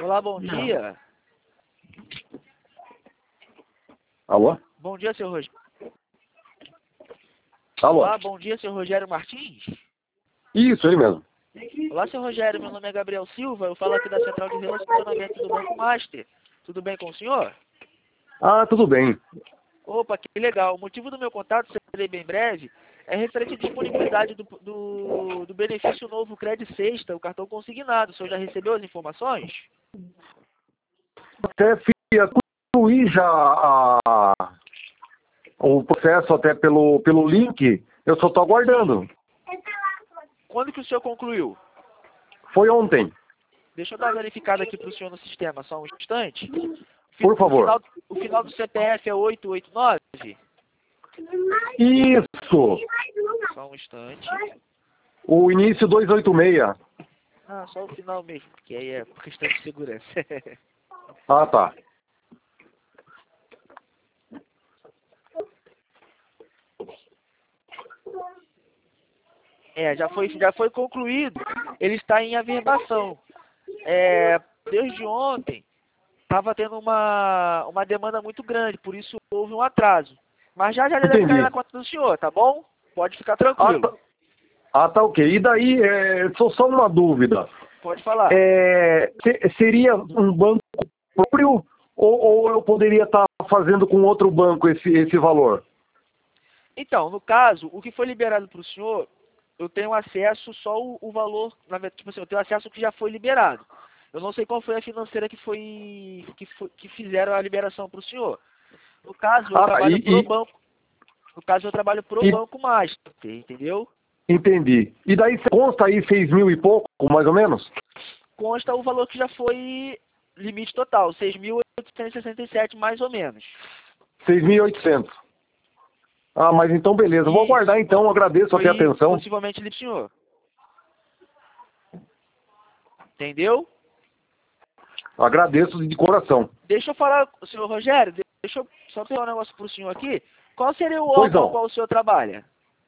Olá, bom dia. Alô? Bom dia, seu Rogério. Alô? Olá, bom dia, seu Rogério Martins. Isso, ele mesmo. Olá, seu Rogério, meu nome é Gabriel Silva, eu falo aqui da Central de Relacionamento do Banco Master. Tudo bem com o senhor? Ah, tudo bem. Opa, que legal. O motivo do meu contato, serei bem breve, é referente à disponibilidade do benefício novo Credit Sexta, o cartão consignado. O senhor já recebeu as informações? Até concluí já o processo até pelo link, eu só estou aguardando. Quando que o senhor concluiu? Foi ontem. Deixa eu dar uma verificada aqui para o senhor no sistema, só um instante. Por favor. O final do CPF é 889? Isso! Só um instante. O início 286. Ah, só o final mesmo, porque aí é por questão de segurança. Ah, tá. Já foi concluído. Ele está em averbação. Desde ontem, estava tendo uma demanda muito grande, por isso houve um atraso. Mas já deve cair Entendi. na conta do senhor, tá bom? Pode ficar Ah, tranquilo. tá, tá ok. E daí, só uma dúvida. Pode falar. Seria um banco próprio ou eu poderia estar fazendo com outro banco esse valor? Então, no caso, o que foi liberado para o senhor, eu tenho acesso só o valor, tipo assim, eu tenho acesso ao que já foi liberado. Eu não sei qual foi a financeira que fizeram a liberação para o senhor. No caso, eu trabalho pro banco. No caso, eu trabalho pro Banco Master, entendeu? Entendi. E daí consta aí 6 mil e pouco, mais ou menos? Consta o valor que já foi limite total, 6.867 mais ou menos. 6.800. Ah, mas então beleza. Eu vou aguardar então, agradeço até a atenção. Possivelmente limite, senhor. Entendeu? Agradeço de coração. Deixa eu falar, senhor Rogério, deixa eu só pegar um negócio pro senhor aqui. Qual seria o Pois órgão não. ao qual o senhor trabalha?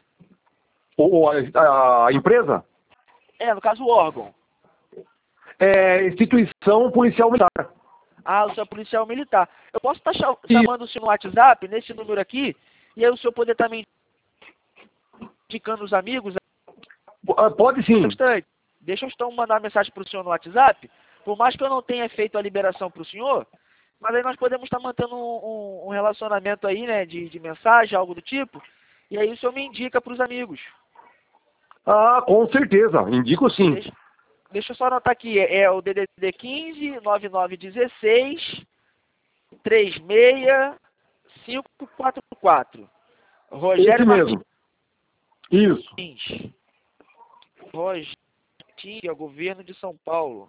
A empresa? No caso, o órgão. Instituição Policial Militar. Ah, o senhor é policial militar. Eu posso estar chamando o senhor no WhatsApp, nesse número aqui, e aí o senhor poder estar me indicando os amigos? Pode sim. Deixa eu então mandar uma mensagem para o senhor no WhatsApp. Por mais que eu não tenha feito a liberação para o senhor, mas aí nós podemos estar mantendo um relacionamento aí, né, de mensagem, algo do tipo, e aí o senhor me indica para os amigos. Ah, com certeza. Indico sim. Deixa eu só anotar aqui. É o DDD 15 9916 36544. Rogério Esse mesmo. Isso. Martins. Rogério, Governo de São Paulo.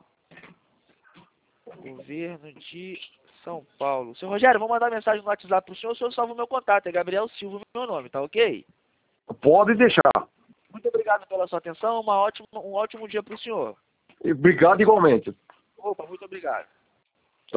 Governo de São Paulo. Seu Rogério, vou mandar mensagem no WhatsApp pro senhor, o senhor salva o meu contato. É Gabriel Silva, meu nome, tá ok? Pode deixar. Muito obrigado pela sua atenção. Um ótimo dia pro senhor. Obrigado igualmente. Opa, muito obrigado.